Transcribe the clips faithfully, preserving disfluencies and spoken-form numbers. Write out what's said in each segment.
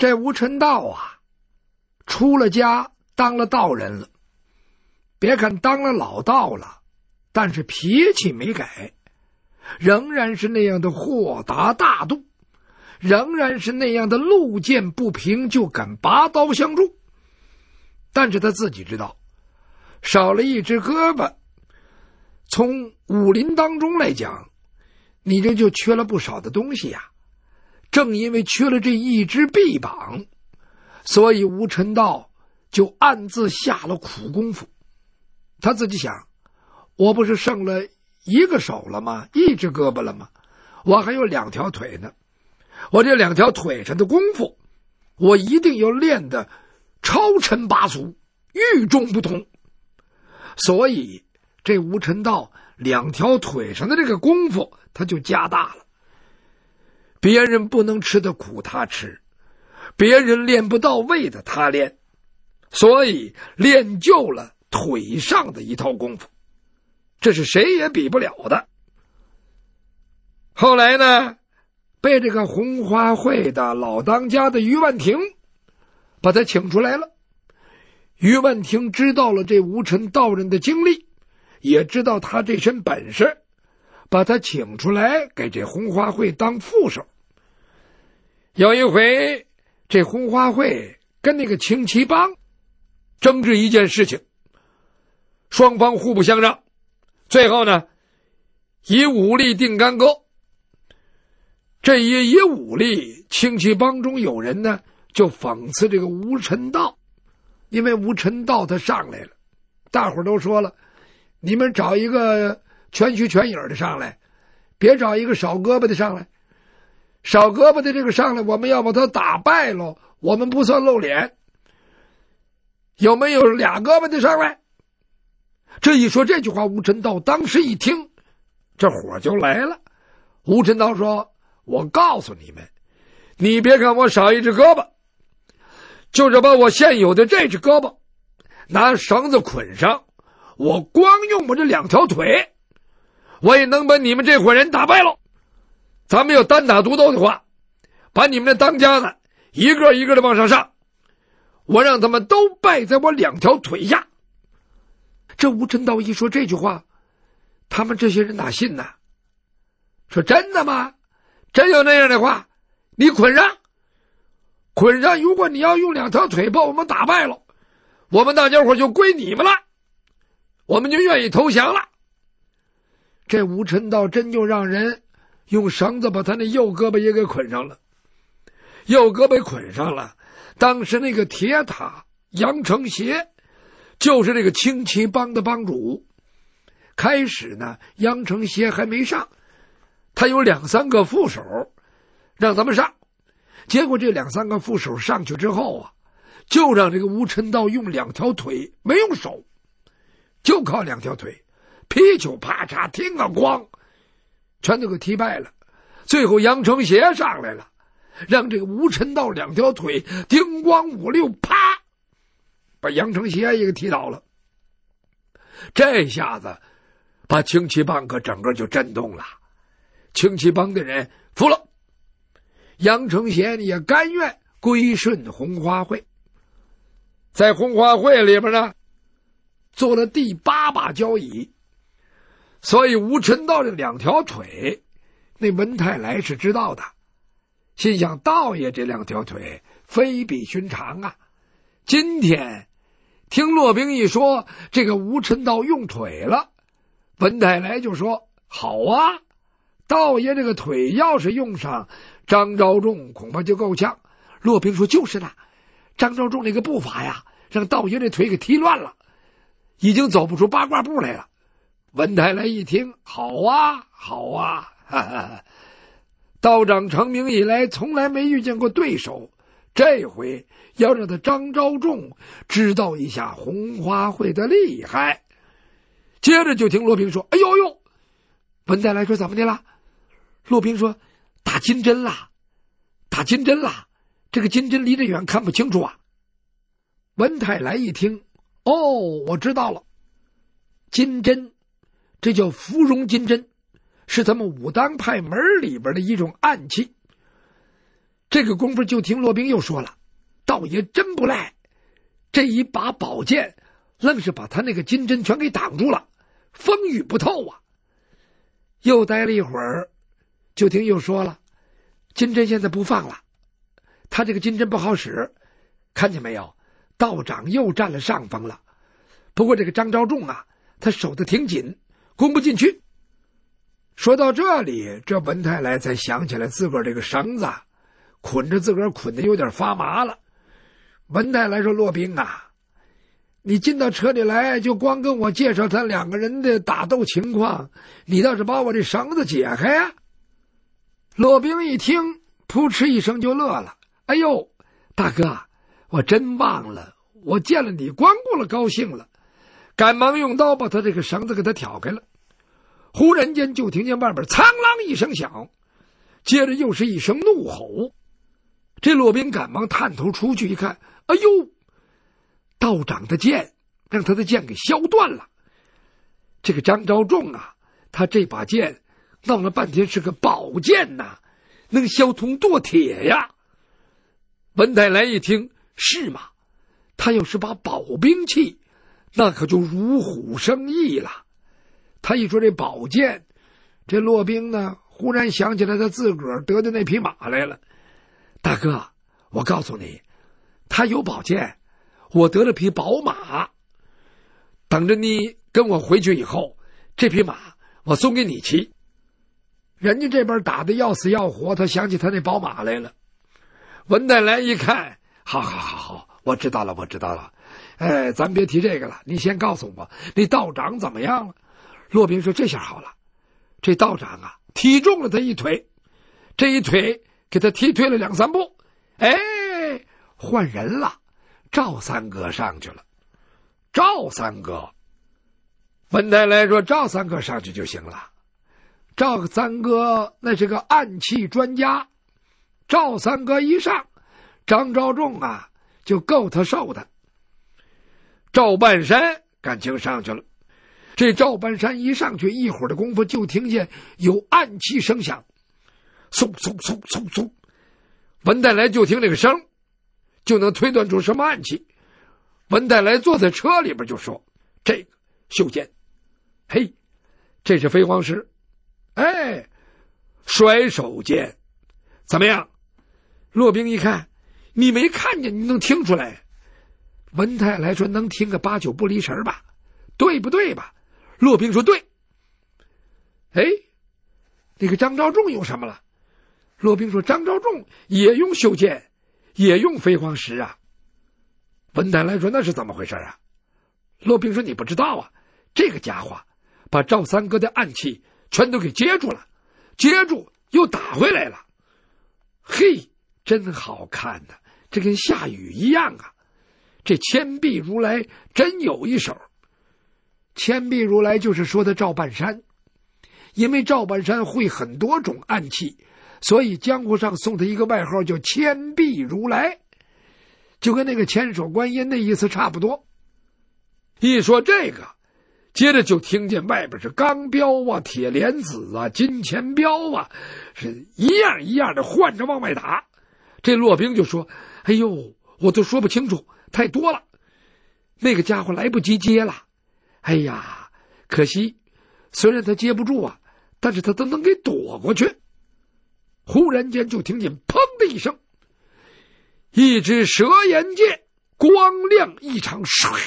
这吴晨道啊，出了家当了道人了。别看当了老道了，但是脾气没改，仍然是那样的豁达大度，仍然是那样的路见不平就敢拔刀相助。但是他自己知道，少了一只胳膊，从武林当中来讲，你这就缺了不少的东西呀。正因为缺了这一只臂膀，所以吴晨道就暗自下了苦功夫。他自己想，我不是剩了一个手了吗？一只胳膊了吗？我还有两条腿呢。我这两条腿上的功夫，我一定要练得超尘拔俗，与众不同。所以这吴晨道两条腿上的这个功夫他就加大了。别人不能吃的苦他吃，别人练不到位的他练，所以练就了腿上的一套功夫，这是谁也比不了的。后来呢，被这个红花会的老当家的于万庭把他请出来了。于万庭知道了这吴晨道人的经历，也知道他这身本事，把他请出来给这红花会当副手。有一回，这红花会跟那个青旗帮争执一件事情，双方互不相让，最后呢，以武力定干戈。这一以武力，青旗帮中有人呢就讽刺这个吴晨道，因为吴晨道他上来了，大伙儿都说了，你们找一个全虚全影的上来，别找一个少胳膊的上来，少胳膊的这个上来，我们要把他打败了，我们不算露脸。有没有俩胳膊的上来？这一说这句话，吴晨道当时一听，这火就来了。吴晨道说，我告诉你们，你别看我少一只胳膊，就是把我现有的这只胳膊拿绳子捆上，我光用我这两条腿，我也能把你们这伙人打败了。咱们要单打独斗的话，把你们的当家的一个一个的往上上，我让他们都败在我两条腿下。这吴晨道一说这句话，他们这些人哪信呢？说真的吗？真有那样的话，你捆上，捆上，如果你要用两条腿把我们打败了，我们大家伙就归你们了，我们就愿意投降了。这吴晨道真就让人用绳子把他那右胳膊也给捆上了，右胳膊捆上了。当时那个铁塔杨承协就是这个青旗帮的帮主。开始呢，杨承协还没上，他有两三个副手让咱们上，结果这两三个副手上去之后啊，就让这个吴晨道用两条腿，没用手，就靠两条腿，噼球啪嚓听个咣，全都给踢败了。最后杨承协上来了，让这个吴晨道两条腿叮咣五六啪，把杨承协也给踢倒了。这下子把青旗帮可整个就震动了，青旗帮的人服了，杨承协也甘愿归顺红花会。在红花会里边呢，做了第八把交椅。所以吴晨道这两条腿，那文泰来是知道的，心想道爷这两条腿非比寻常啊。今天听骆宾一说这个吴晨道用腿了，文泰来就说好啊，道爷这个腿要是用上，张召仲恐怕就够呛。骆宾说就是的，张召仲那个步伐呀，让道爷这腿给踢乱了，已经走不出八卦步来了。文泰来一听，好啊好啊，哈哈，道长成名以来从来没遇见过对手，这回要让他张召仲知道一下红花会的厉害。接着就听骆宾说，哎呦呦，文泰来说怎么的了？骆宾说打金针了，打金针了，这个金针离得远看不清楚啊。文泰来一听，哦，我知道了，金针这叫芙蓉金针，是咱们武当派门里边的一种暗器。这个功夫就听骆宾又说了， 少爷真不赖，这一把宝剑愣是把他那个金针全给挡住了，风雨不透啊。又待了一会儿，就听又说了，金针现在不放了，他这个金针不好使，看见没有，道长又占了上风了。不过这个张昭仲啊，他守得挺紧，攻不进去。说到这里，这文太来才想起来自个儿这个绳子捆着自个儿捆得有点发麻了。文太来说，骆宾啊，你进到车里来就光跟我介绍他两个人的打斗情况，你倒是把我这绳子解开啊。骆宾一听，扑哧一声就乐了，哎呦，大哥，我真忘了，我见了你光顾了高兴了，赶忙用刀把他这个绳子给他挑开了。忽然间就听见外边苍啷一声响，接着又是一声怒吼。这骆宾赶忙探头出去一看，哎呦，道长的剑让他的剑给削断了。这个张昭仲啊，他这把剑闹了半天是个宝剑呐，能削铜剁铁呀。文太来一听，是吗？他要是把宝兵器，那可就如虎生翼了。他一说这宝剑，这骆宾呢忽然想起来他自个儿得的那匹马来了。大哥，我告诉你，他有宝剑，我得了匹宝马，等着你跟我回去以后，这匹马我送给你骑。人家这边打得要死要活，他想起他那宝马来了。文太来一看，好好好好，我知道了我知道了，哎，咱别提这个了，你先告诉我那道长怎么样了。骆宾说，这下好了，这道长啊踢中了他一腿，这一腿给他踢退了两三步，哎，换人了，赵三哥上去了。赵三哥，文太来说，赵三哥上去就行了。赵三哥那是个暗器专家，赵三哥一上，张昭仲啊就够他受的。赵半山感情上去了，这赵半山一上去，一会儿的功夫就听见有暗器声响，嗖嗖嗖嗖嗖，文太来就听这个声就能推断出什么暗器。文太来坐在车里边就说，这个袖剑，嘿，这是飞黄石，哎，甩手剑，怎么样？骆宾一看，你没看见，你能听出来？文太来说，能听个八九不离神吧，对不对吧？骆宾说对。哎，那个张昭仲用什么了？骆宾说，张昭仲也用袖剑，也用飞黄石啊。文太来说，那是怎么回事啊？骆宾说，你不知道啊，这个家伙把赵三哥的暗器全都给接住了，接住又打回来了。嘿，真好看呐、啊，这跟下雨一样啊。这千臂如来真有一手。千臂如来就是说的赵半山，因为赵半山会很多种暗器，所以江湖上送他一个外号叫千臂如来，就跟那个千手观音的意思差不多。一说这个，接着就听见外边是钢镖啊、铁莲子啊、金钱镖啊，是一样一样的换着往外打。这骆宾就说，哎呦，我都说不清楚，太多了，那个家伙来不及接了。哎呀，可惜，虽然他接不住啊，但是他都能给躲过去。忽然间就听见砰的一声，一支蛇眼剑光亮异常，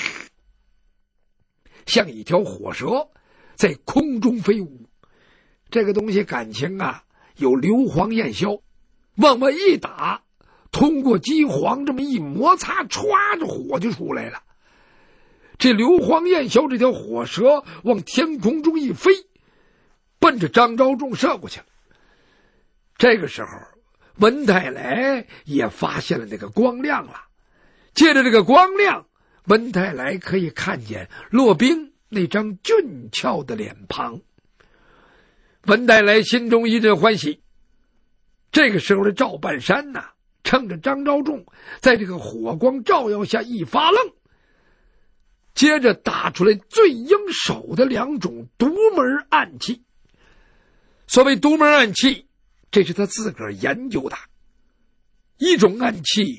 像一条火蛇在空中飞舞。这个东西感情啊有硫磺焰硝，往外一打，通过机簧这么一摩擦，歘着火就出来了。这硫磺焰硝这条火蛇往天空中一飞，奔着张昭仲射过去了。这个时候文太来也发现了那个光亮了，借着这个光亮，文太来可以看见骆宾那张俊俏的脸庞。文太来心中一阵欢喜。这个时候的赵半山呢、啊，趁着张昭仲在这个火光照耀下一发愣，接着打出来最应手的两种独门暗器。所谓独门暗器，这是他自个儿研究的。一种暗器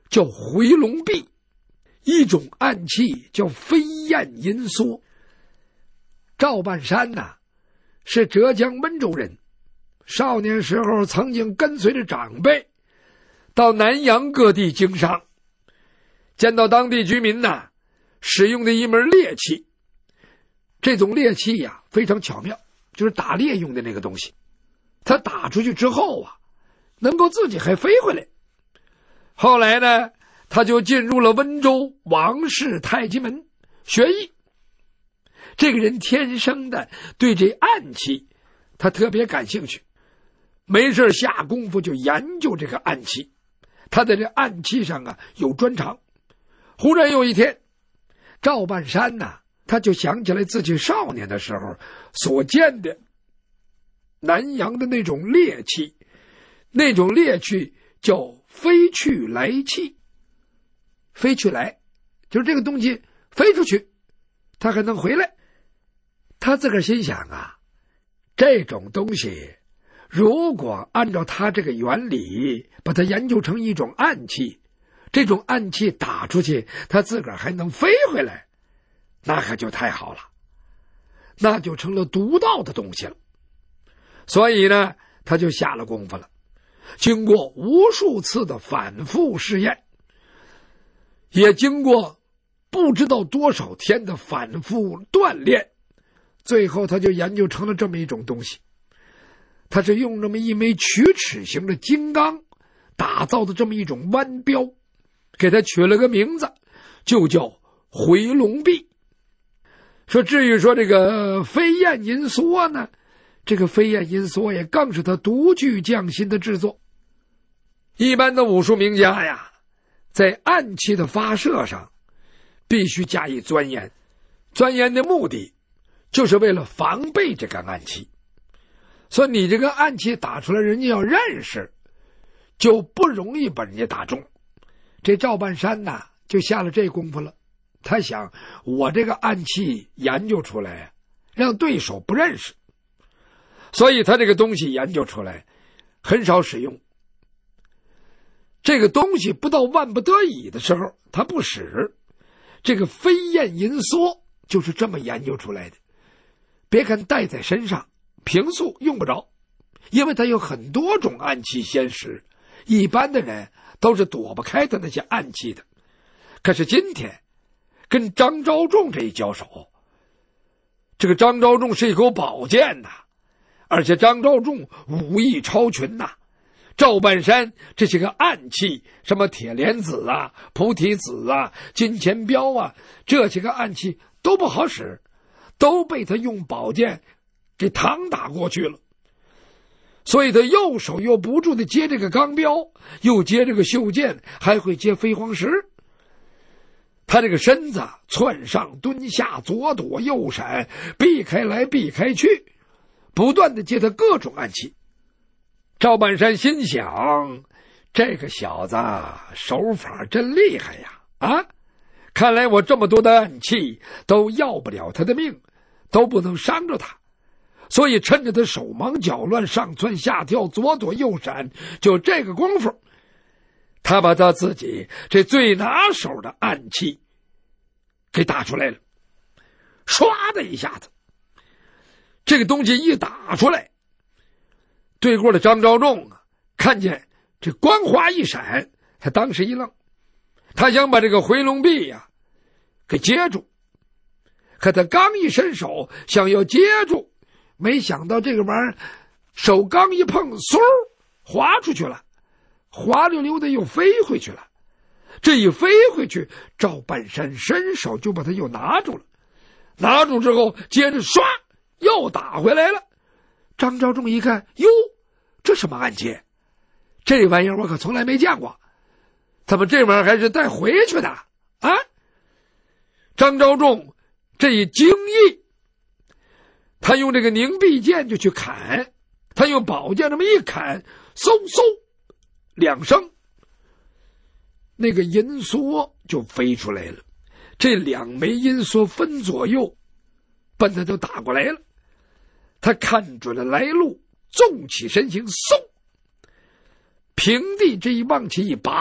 叫回龙壁，一种暗器叫飞燕银梭。赵半山呐、啊，是浙江温州人，少年时候曾经跟随着长辈到南洋各地经商，见到当地居民呐、啊、使用的一门猎器。这种猎器呀、啊、非常巧妙，就是打猎用的那个东西。他打出去之后啊，能够自己还飞回来。后来呢，他就进入了温州王氏太极门学艺。这个人天生的对这暗器他特别感兴趣，没事下功夫就研究这个暗器。他在这暗器上啊有专长。忽然有一天，赵半山呐，他就想起来自己少年的时候所见的南洋的那种猎器，那种猎器叫飞去来器。飞去来就是这个东西飞出去，它还能回来。他自个儿心想啊，这种东西如果按照他这个原理把它研究成一种暗器，这种暗器打出去他自个儿还能飞回来，那可就太好了，那就成了独到的东西了。所以呢，他就下了功夫了，经过无数次的反复试验，也经过不知道多少天的反复锻炼，最后他就研究成了这么一种东西。他是用这么一枚曲尺形的金刚打造的这么一种弯镖，给他取了个名字，就叫回龙壁。说至于说这个飞燕银梭呢，这个飞燕银梭也更是他独具匠心的制作。一般的武术名家呀，在暗器的发射上必须加以钻研，钻研的目的就是为了防备这个暗器。所以你这个暗器打出来，人家要认识，就不容易把人家打中。这赵半山呐，就下了这功夫了。他想，我这个暗器研究出来，让对手不认识，所以他这个东西研究出来很少使用。这个东西不到万不得已的时候他不使。这个飞燕银梭就是这么研究出来的。别看带在身上，平素用不着，因为它有很多种暗器先使，一般的人都是躲不开他那些暗器的。可是今天跟张召仲这一交手，这个张召仲是一口宝剑呐、啊，而且张召仲武艺超群呐、啊。赵半山这些个暗器，什么铁莲子啊、菩提子啊、金钱镖啊，这些个暗器都不好使，都被他用宝剑给搪打过去了。所以他右手又不住的接这个钢镖，又接这个袖剑，还会接飞黄石。他这个身子窜上蹲下，左躲右闪，避开来避开去，不断的接他各种暗器。赵半山心想，这个小子手法真厉害呀！啊，看来我这么多的暗器都要不了他的命，都不能伤着他。所以趁着他手忙脚乱，上蹿下跳，左躲右闪，就这个功夫，他把他自己这最拿手的暗器给打出来了。唰的一下子，这个东西一打出来，对过的张召仲啊，看见这光华一闪，他当时一愣，他想把这个回龙壁呀、啊、给接住，可他刚一伸手想要接住，没想到这个玩意儿手刚一碰，嗖滑出去了，滑溜溜的又飞回去了。这一飞回去，赵半山伸手就把他又拿住了，拿住之后接着唰又打回来了。张召仲一看，哟，这什么暗器？这玩意儿我可从来没见过，怎么这玩意儿还是带回去的啊？张召仲这一惊异，他用这个凝碧剑就去砍，他用宝剑这么一砍，嗖嗖两声，那个银梭就飞出来了。这两枚银梭分左右，奔他就打过来了。他看准了来路，纵起身形，嗖，平地这一往起一拔，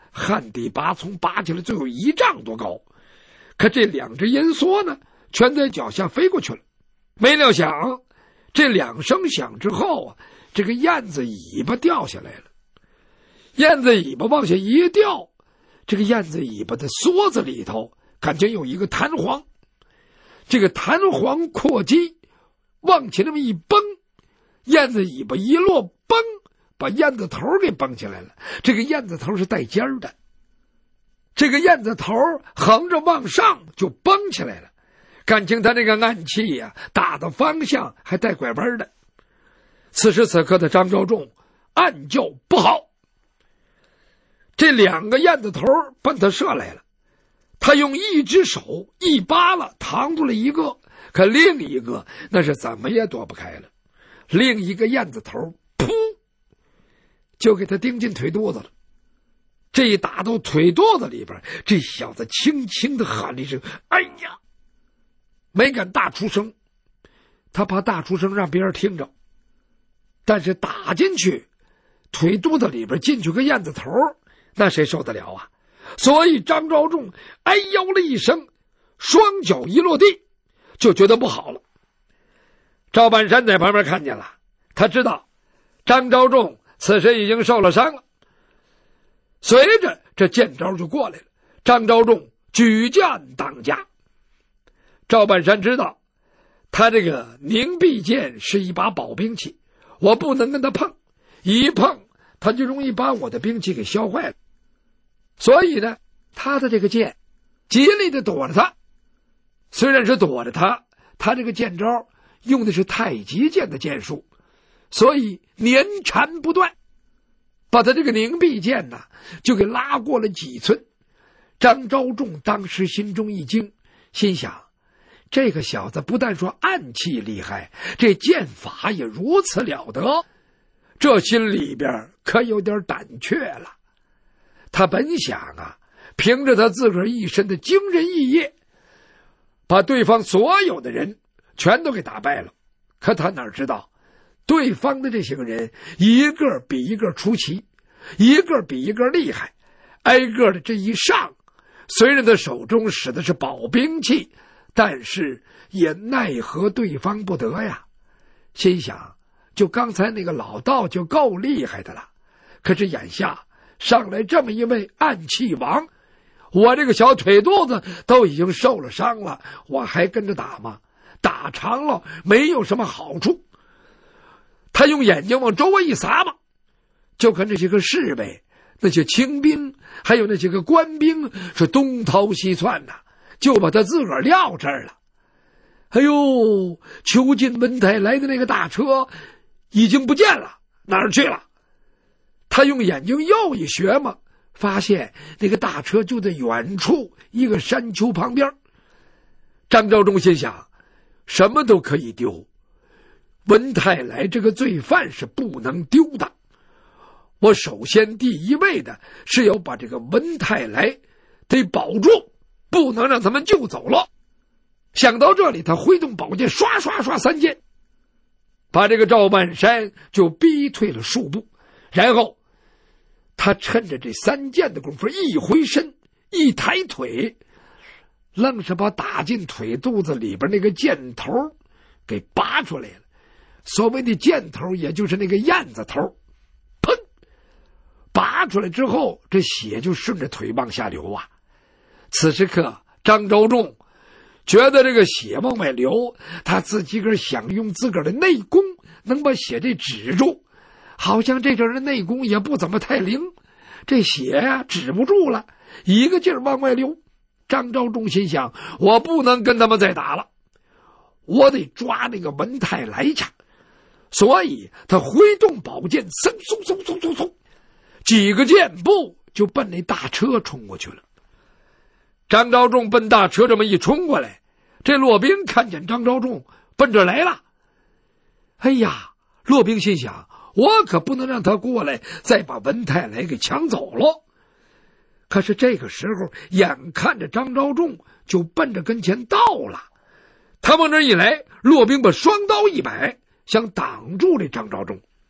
旱地拔葱拔起来最后一丈多高，可这两只银梭呢全在脚下飞过去了。没料想这两声响之后啊，这个燕子尾巴掉下来了。燕子尾巴往下一掉，这个燕子尾巴的梭子里头感觉有一个弹簧，这个弹簧扩机往起那么一绷，燕子尾巴一落，绷把燕子头给绷起来了。这个燕子头是带尖儿的，这个燕子头横着往上就绷起来了，感情他这个暗器呀、啊，打的方向还带拐弯的。此时此刻的张召仲暗叫不好，这两个燕子头奔他射来了，他用一只手一扒拉扛住了一个，可另一个那是怎么也躲不开了。另一个燕子头噗就给他钉进腿肚子了。这一打到腿肚子里边，这小子轻轻的喊了一声哎呀，没敢大出声，他怕大出声让别人听着。但是打进去腿肚子里边进去个燕子头，那谁受得了啊？所以张召仲哎呦了一声，双脚一落地就觉得不好了。赵半山在旁边看见了，他知道张召仲此时已经受了伤了。随着这剑招就过来了，张召仲举剑当家。赵半山知道他这个凝碧剑是一把宝兵器，我不能跟他碰，一碰他就容易把我的兵器给销坏了。所以呢，他的这个剑极力的躲着他。虽然是躲着他，他这个剑招用的是太极剑的剑术，所以连缠不断，把他这个凝碧剑呢就给拉过了几寸。张召仲当时心中一惊，心想这个小子不但说暗器厉害，这剑法也如此了得，这心里边可有点胆怯了。他本想啊，凭着他自个儿一身的惊人异业，把对方所有的人全都给打败了。可他哪知道对方的这些个人一个比一个出奇，一个比一个厉害，挨个的这一上，虽然他手中使的是宝兵器，但是也奈何对方不得呀。心想就刚才那个老道就够厉害的了，可是眼下上来这么一位暗器王，我这个小腿肚子都已经受了伤了，我还跟着打吗？打长了没有什么好处。他用眼睛往周围一撒吧，就看这些个侍卫，那些清兵还有那些个官兵是东逃西窜的，就把他自个儿撂这儿了。哎呦，囚禁文泰来的那个大车已经不见了，哪儿去了？他用眼睛又一学嘛，发现那个大车就在远处一个山丘旁边。张召仲心想，什么都可以丢，文泰来这个罪犯是不能丢的。我首先第一位的是要把这个文泰来得保住，不能让他们救走了。想到这里，他挥动宝剑，刷刷刷三剑，把这个赵半山就逼退了数步。然后他趁着这三剑的功夫，一回身一抬腿，愣是把打进腿肚子里边那个箭头给拔出来了。所谓的箭头也就是那个燕子头，砰，拔出来之后，这血就顺着腿往下流啊。此时刻张召仲觉得这个血往外流，他自己个想用自个儿的内功能把血这止住，好像这阵的内功也不怎么太灵，这血呀、啊、止不住了，一个劲儿往外流。张召仲心想，我不能跟他们再打了，我得抓那个文泰来去。所以他挥动宝剑，嗖嗖嗖嗖嗖嗖，几个箭步就奔那大车冲过去了。张召仲奔大车这么一冲过来，这骆宾看见张召仲奔这来了，哎呀，骆宾心想，我可不能让他过来再把文泰来给抢走了。可是这个时候眼看着张召仲就奔着跟前到了，他往这一来，骆宾把双刀一摆，想挡住这张召仲。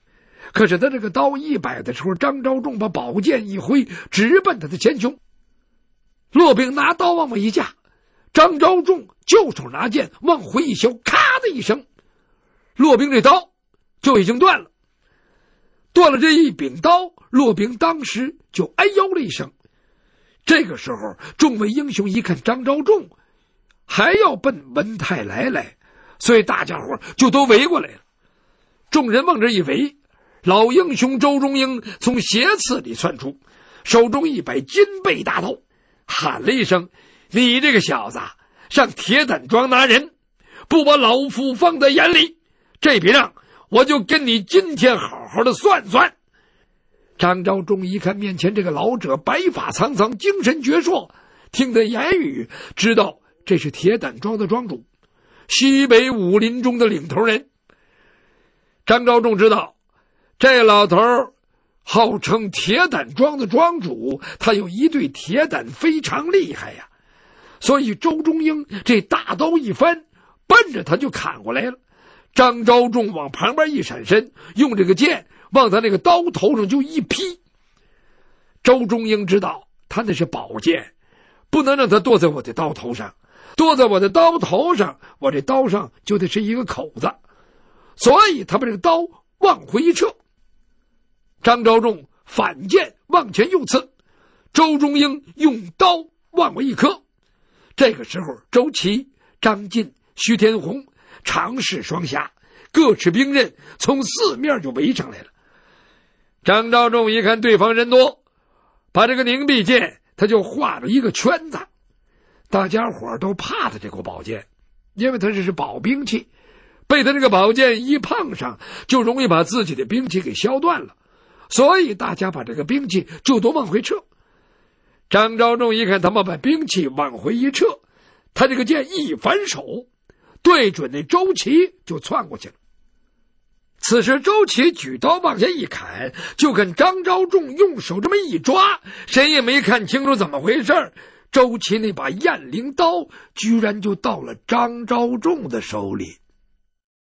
可是他这个刀一摆的时候，张昭仲把宝剑一挥，直奔他的前胸。骆宾拿刀往外一架，张昭仲就手拿剑往回一削，咔的一声，骆宾这刀就已经断了。断了这一柄刀，骆宾当时就哎呦了一声。这个时候，众位英雄一看张昭仲还要奔文泰来来，所以大家伙就都围过来了。众人往这一围，老英雄周中英从斜刺里窜出，手中一摆金背大刀，喊了一声：“你这个小子，上铁胆庄拿人，不把老夫放在眼里，这笔账我就跟你今天好好的算算。”张昭仲一看面前这个老者白发苍苍，精神矍铄，听他言语知道这是铁胆庄的庄主，西北武林中的领头人。张昭仲知道这老头号称铁胆庄的庄主，他有一对铁胆非常厉害呀，所以周中英这大刀一翻，奔着他就砍过来了。张昭仲往旁边一闪身，用这个剑往他那个刀头上就一劈。周中英知道他那是宝剑，不能让他剁在我的刀头上，剁在我的刀头上，我这刀上就得是一个口子，所以他把这个刀往回一撤。张昭仲反剑往前又刺，周中英用刀往外一磕。这个时候，周琦、张晋、徐天红长势双侠，各持兵刃，从四面就围上来了。张昭仲一看对方人多，把这个凝碧剑他就画了一个圈子，大家伙都怕他这口宝剑，因为他这是宝兵器，被他这个宝剑一碰上，就容易把自己的兵器给削断了，所以大家把这个兵器就都往回撤。张昭仲一看他们把兵器往回一撤，他这个剑一反手，对准那周琦就窜过去了。此时周琦举刀往下一砍，就跟张昭仲用手这么一抓，谁也没看清楚怎么回事，周琦那把雁翎刀居然就到了张昭仲的手里。